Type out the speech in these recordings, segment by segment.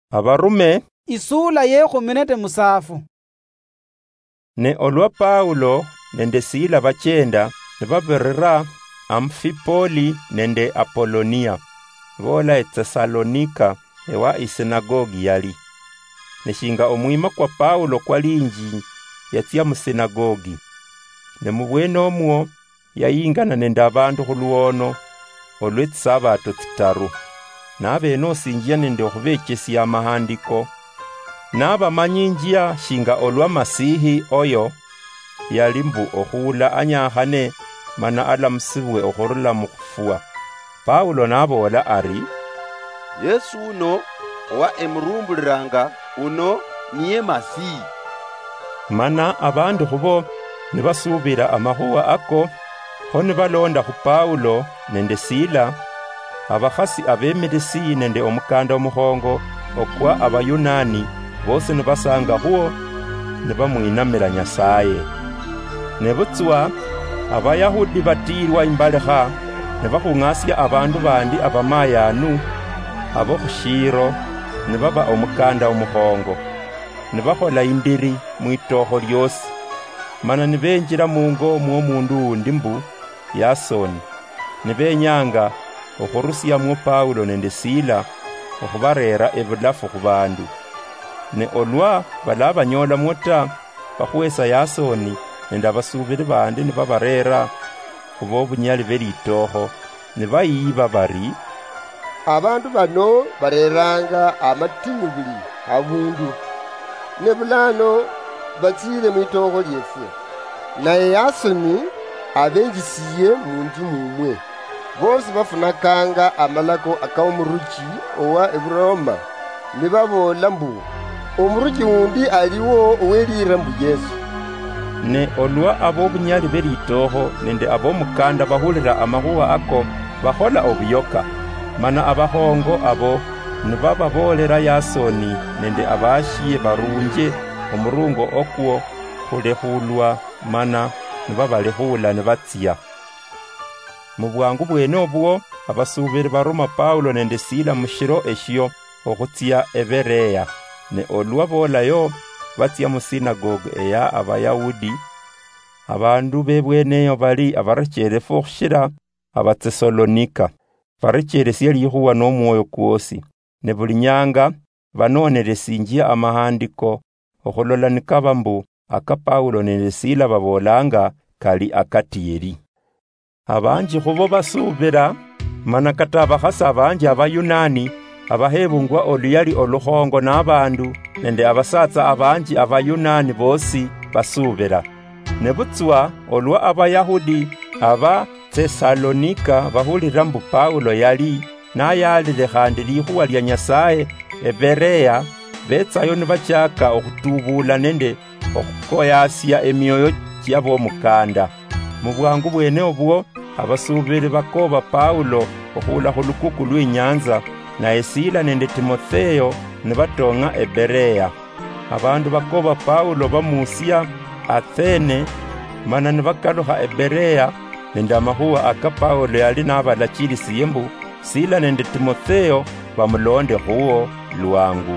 Abarume isula ye-18 musafu. Ne olwa Paulo nende Sila bachenda nebaberera Amfipoli nende Apolonia bola eTesalonika ewa isinagogi yali. Neshinga omwima kwa Paulo kwa linji yatia musinagogi. Ne mubweno omwo yayingana nende abandu khuluono olw'esabato tsitaru. Nabene osinjia nende okhubekesya amahandiko. Nabamanyinjia shinga olwa Masihi oyo yali mbu okhula anyakhane mana alamusibwe okhurula mukhufwa. Paulo nabola ari, Yesu uno owa emurumbuliranga uno niye Masihi. Mana abandu khubo nibasubira amakhuwa ako, ho nibalonda khu Paulo nende Sila, abakhasi abemilisi nende omukanda omukhongo okwa Abayunani bose nibasanga huo nibamwinamila Nyasaye. Nebutswa Abayahudi batilwa imbalekha nibakhung'asya abandu bandi abamayanu abo khushiro nibaba omukanda omukhongo. Nibakhola indiri mwitokho lyosi, mana nibenjila mungo mw'omundu undi mbu Yasoni, nibenyanga okhurusyamwo Paulo nende Sila okhubarera ebulafu khu bandu. Ne olwa balabanyolamwo ta, bakhwesa Yasoni nende abasubili bandi nibabarera khuba obunyali belitokho, nibayiba bari, abandu bano bareranga amatinyu buli abundu, ne bulano batsile mwitokho lyefwe. Naye Yasoni abenjisiye munju mumwe. Bose bafunakanga amalako akaomuruki owa Eburoma, nibabola mbu omuruki undi aliwo owelira mbu Yesu. Ne olwa abobunyali belitokho nende abomukanda bahulira amakhuwa ako bakhola obuyoka, mana abakhongo abo nibababolera Yasoni nende abashiye barunje omurungo okwo khulekhulwa, mana nibabalehula nibatsya. Mu bwangu bwene obwo abasubili baruma Paulo nende Sila mushiro eshyo okhutsya Ebereya. Ne olwa bolayo batsya mu sinagogi eya Abayahudi. Abandu bebweneyo bali abarechelefu okhushira Abatesalonika, barechelesia likhuwa n'omwoyo kwosi. Ne buli nyanga banonelesinjia amahandiko okhulola nikaba mbu aka Paulo nende Sila babolanga kali akatiyeli. Abanji khubo basubila, mana kata abakhasi abanji Abayunani abahebungwa oluyali olukhongo n'abandu nende abasatsa abanji Abayunani bosi basubila. Nebutswa olwa Abayahudi aba Tesalonika bahulira mbu Paulo yali nayalile khandi likhuwa lya Nyasaye Ebereya, betsayo nibachaka okhutubula nende okhukoyasya emyoyo kyabomukanda. Mu bwangu bwene obwo abasubili bakoba Paulo okhula khulukuku lw'inyanza, naye Sila nende Timotheo nibatonga Ebereya. Abandu bakoba Paulo bamusya Athene, mana nibakalukha Ebereya nende amakhuwa aka Paulo yali nabalachilisiye mbu Sila nende Timotheo bamulonde khuwo lwangu.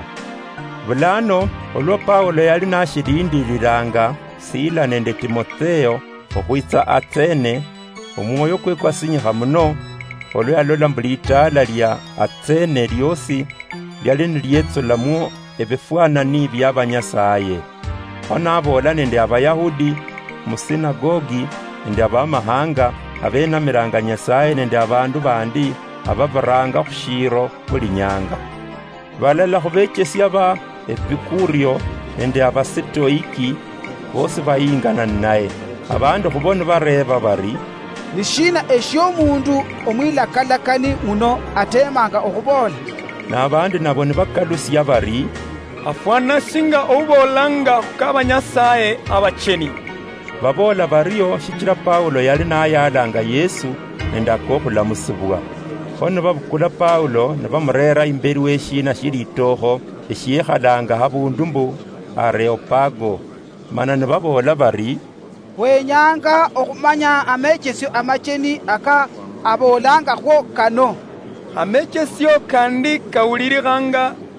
Bulano olwa Paulo yali nashilindililanga Sila nende Timotheo okhwitsa Athene, omwoyo kwe kwasinyikha muno olwo yalola mbu litala lya Athene lyosi lyali nilyetsulamwo ebifwanani by'Abanyasaye. Ho nabola nende Abayahudi mu sinagogi nende abamahanga abenamiranga Nyasaye nende abandu bandi ababaranga khushiro buli nyanga. Balala khubekesya ba Epikurio nende Abasitoiki bosi bayingana naye. Abandu khubona bareba bari, nishina eshyomundu omwilakalakani muno atemanga okhubola. N'abandi nabo nibakalusya bari, afwana singa oubolanga khuk'Abanyasaye abacheni. Babola baryo shichira Paulo yali nayalanga Yesu nende akokhulamusibwa. Ho nibabukula Paulo nibamurera imbeli weshina shilitokho eshiyekhalanga habundu mbu Areopago, mana nibabola bari, wenyanga okhumanya amechesyo amacheni aka abolangakho kano. Amechesyo kandi kawulilikhanga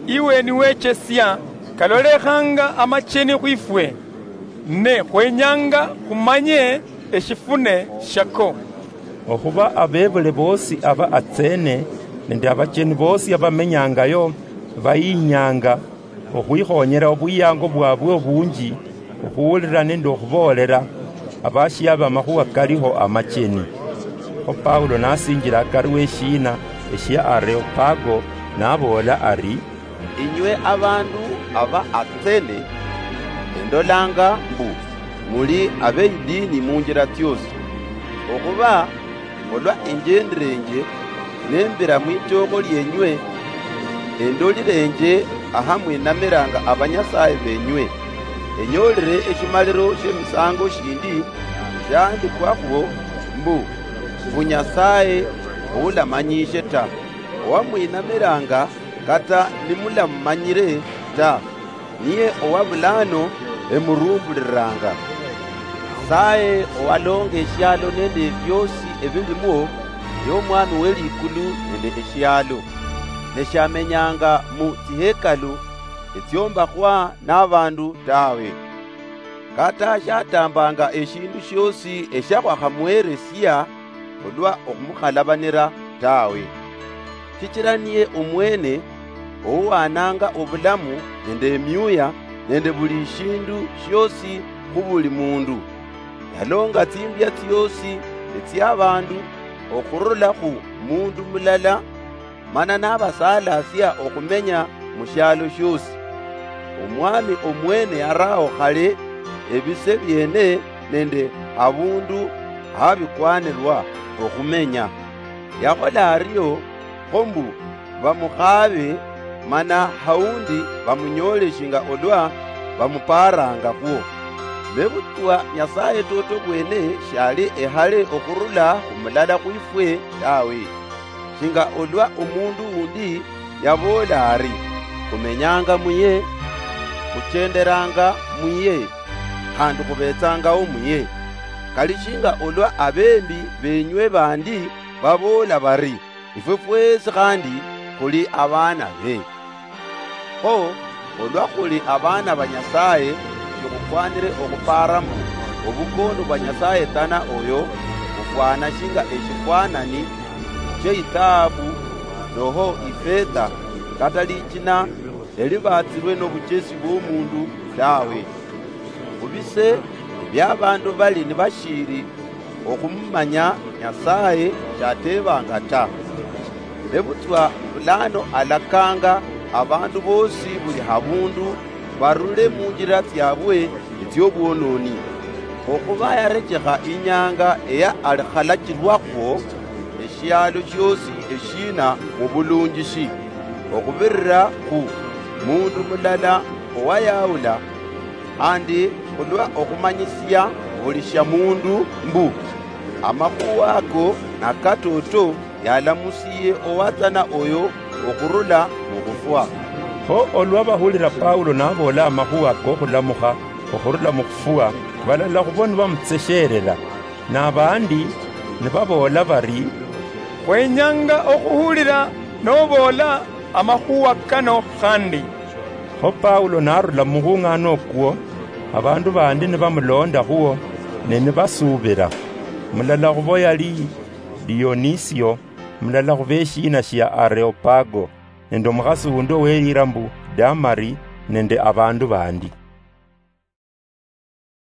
iwe niwechesya kalolekhanga amacheni khwifwe, ne khwenyanga khumanye eshifune shako. Okhuba abebule bosi aba Athene nende abacheni bosi abamenyangayo bayinyanga okhwikhonyera obuyango bwabwe obunji okhuwulira nende okhubolera abashiya bamakhuwa kaliho amacheni. Kho Paulo nasinjila akari weshina esya Areopago nabola ari, inywe abandu aba Athene, endolanga mbu muli ab'eidini munjira tyosi, okhuba olwa enjenderenje nembira mwitoko lyenywe endolirenje ahamwe namiranga abanyasaye benywe, enyolere eshimaliro shemisango shindi shandikwakhwo mbu bunyasaye obulamanyishe ta, owamwinamiranga kata nimulamumanyire ta, niye owabulano emurumbuliranga. Saye owalonga eshyalo nende byosi ebilimwo y'omwami w'elikulu nende eshyalo, neshamenyanga mu tihekalu etyombahwa n'abandu tawe, kata shatambanga eshindu shosi eshakhwakhamuweresya olwa okhumukhalabanira tawe. Shichira niye omwene owananga obulamu nende emyuya nende buli shindu shosi khubuli mundu, yalonga tsimbya tyosi etsy'abandu okhurula khu mundu mulala, mana nabasalasya okhumenya mushyalo shosi. Omwami omwene araho khale ebise byene nende abundu habikwanirwa okhumenya. Yakhola aryo khombu bamukhabe, mana haundi bamunyoleshinga olwa bamuparanga kwo. Nebutwa Nyasaye toto kwene shali ehale okhurula khumulala khwifwe tawe, shinga olwa omundu undi yabola ari, khumenyanga muye, khuchenderanga muye, khandi khubetsangawo muye. Kali shinga olwa abembi benywe bandi babola bari, ifwe fwesi khandi khuli abana be. Kho olwa khuli abana ba Nyasaye shikhukwanire okhuparamu obukono bwa Nyasaye tana oyo khufwana shinga eshifwanani sheitabu noho ifedha kata lichina elibatsirwe n'obuchesi bw'omundu tawe. Khubise ebyabandu bali nibashiri okhumumanya Nyasaye shatebanga ta. Nebutwa bulano alakanga abandu bosi buli habundu barule munjira tyabwe etyobwononi, okhuba yarekekha inyanga eya alikhalakirwakho eshyalo shosi eshina mubulungishi, okhubirira khu mundu mulala owayawula, andi khulwa okhumanyisya buli sha mundu mbu amakhuwa ako nakatoto yalamusiye owatsana oyo okhurula mukhufwa. Kho olwa bahulira Paulo nabola amakhuwa k'okhulamukha okhurula mukhufwa, balala khubona bamutsesherera, n'abandi nibabola bari, khwenyanga okhuhulira nobola amakhuwa kano khandi. Kho Paulo narula mukhung'ano okwo, abandu bandi nibamulonda khuwo ne nibasubira. Mulala khubo yali Dionisio, mulala khuba eshina shya Areopago, nende omukhasi wundi owelira mbu Damari nende abandu bandi.